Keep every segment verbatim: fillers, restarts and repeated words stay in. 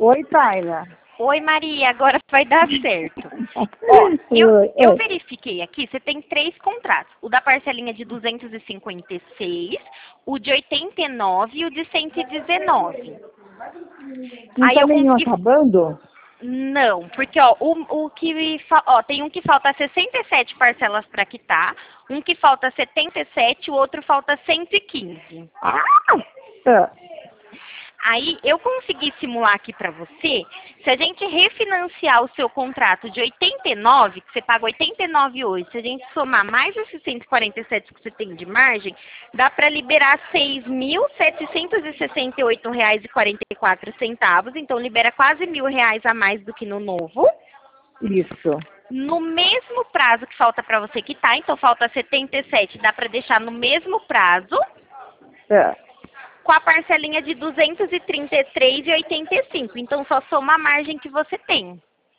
Oi, Taila. Oi, Maria, agora vai dar certo. Ó, eu, eu verifiquei aqui, você tem três contratos. O da parcelinha de duzentos e cinquenta e seis, o de oitenta e nove e o de cento e dezenove. Não Aí tá eu nenhum consegui... acabando? Não, porque ó, o, o que fa- ó, tem um que falta sessenta e sete parcelas para quitar, um que falta setenta e sete, o outro falta cento e quinze. Ah! Tá. Aí eu consegui simular aqui para você, se a gente refinanciar o seu contrato de oitenta e nove, que você paga oitenta e nove hoje, se a gente somar mais esses cento e quarenta e sete que você tem de margem, dá para liberar seis mil setecentos e sessenta e oito reais e quarenta e quatro centavos, então libera quase mil reais a mais do que no novo. Isso. No mesmo prazo que falta para você quitar, então falta setenta e sete, dá para deixar no mesmo prazo. Tá. Com a parcelinha de duzentos e trinta e três reais e oitenta e cinco. Então, só soma a margem que você tem.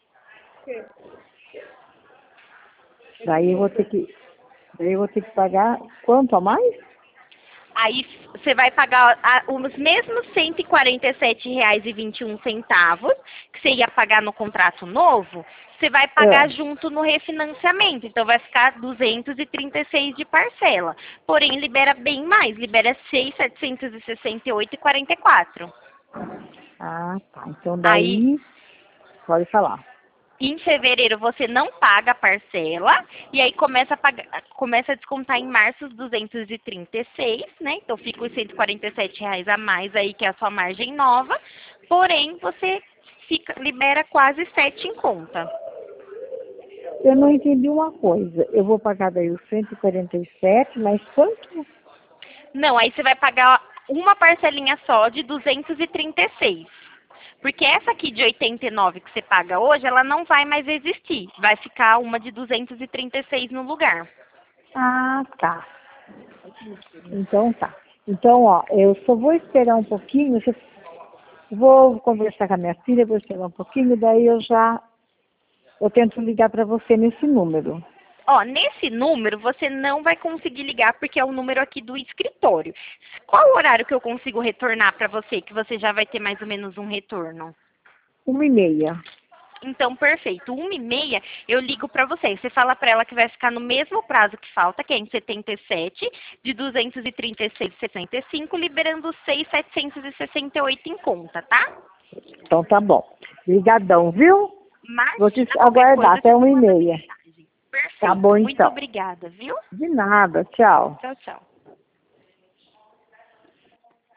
Daí eu vou ter que, daí eu vou ter que pagar quanto a mais? Aí, você vai pagar a- os mesmos cento e quarenta e sete reais e vinte e um centavos que você ia pagar no contrato novo, você vai pagar É. junto no refinanciamento. Então, vai ficar duzentos e trinta e seis de parcela. Porém, libera bem mais. Libera seis mil setecentos e sessenta e oito reais e quarenta e quatro. Ah, tá. Então Aí, daí, pode falar. em fevereiro você não paga a parcela e aí começa a, pagar, começa a descontar em março os duzentos e trinta e seis, né? Então fica os cento e quarenta e sete reais a mais aí que é a sua margem nova. Porém, você fica, libera quase sete em conta. Eu não entendi uma coisa. Eu vou pagar daí os cento e quarenta e sete, mas quanto? Não, aí você vai pagar uma parcelinha só de duzentos e trinta e seis. Porque essa aqui de oitenta e nove que você paga hoje, ela não vai mais existir. Vai ficar uma de duzentos e trinta e seis no lugar. Ah, tá. Então tá. Então, ó, eu só vou esperar um pouquinho. se- Vou conversar com a minha filha, vou esperar um pouquinho, daí eu já eu tento ligar para você nesse número. Ó, nesse número você não vai conseguir ligar porque é o número aqui do escritório. Qual o horário que eu consigo retornar para você, que você já vai ter mais ou menos um retorno? Uma e meia. Então, perfeito. Uma e meia eu ligo para você. Você fala para ela que vai ficar no mesmo prazo que falta, que é em setenta e sete, de duzentos e trinta e seis e sessenta e cinco, liberando seis mil setecentos e sessenta e oito em conta, tá? Então tá bom. Ligadão, viu? Vou te Imagina qualquer aguardar coisa, até você uma me e manda meia. mensagem. Tá Perfeito. bom Muito então. obrigada, viu? De nada. Tchau. Tchau, tchau.